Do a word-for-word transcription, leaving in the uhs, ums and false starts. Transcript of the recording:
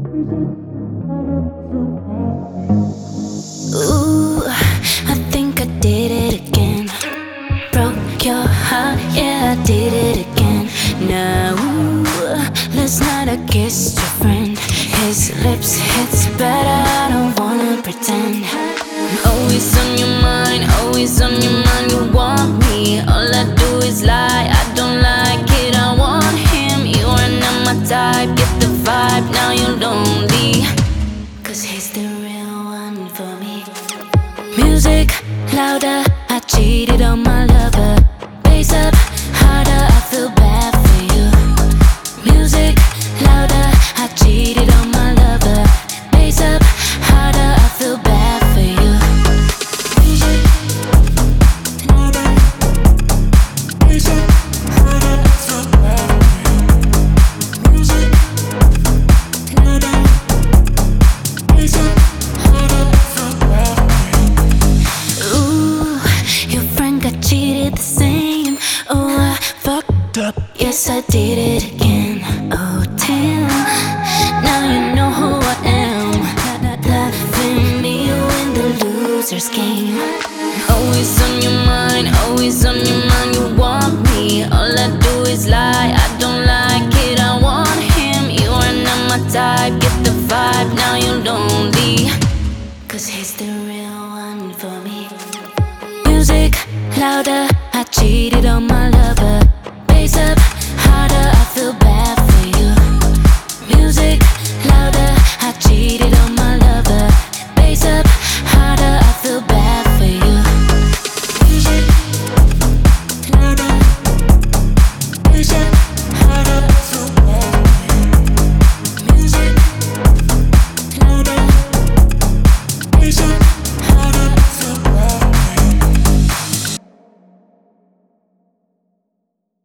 Ooh, I think I did it again. Broke your heart, yeah, I did it again. Now, ooh, last night I kissed your friend. His lips hits better, I don't wanna pretend. I'm always on your mind, always on your mind. You want me, all I do is lie. I don't like it, I want him. You are not my type, get the vibe, now you're lonely. Cause he's the real one for me. Music louder, I cheated on my lover. Bass up harder, I feel bad for you. Music louder, I cheated on my lover. Bass up harder, I feel bad for you. Music louder, bass up harder, I feel bad for you. Music louder, bass up harder, I feel bad for you. Ooh, your friend got cheated the same. Oh, I fucked up. Yes, I did it again. Oh, damn. Now you know who I am. Laughing me when the losers game. Always on your mind, always on your mind. You want me, all I do is lie. I don't like it, I want him. You are not my type, get the vibe,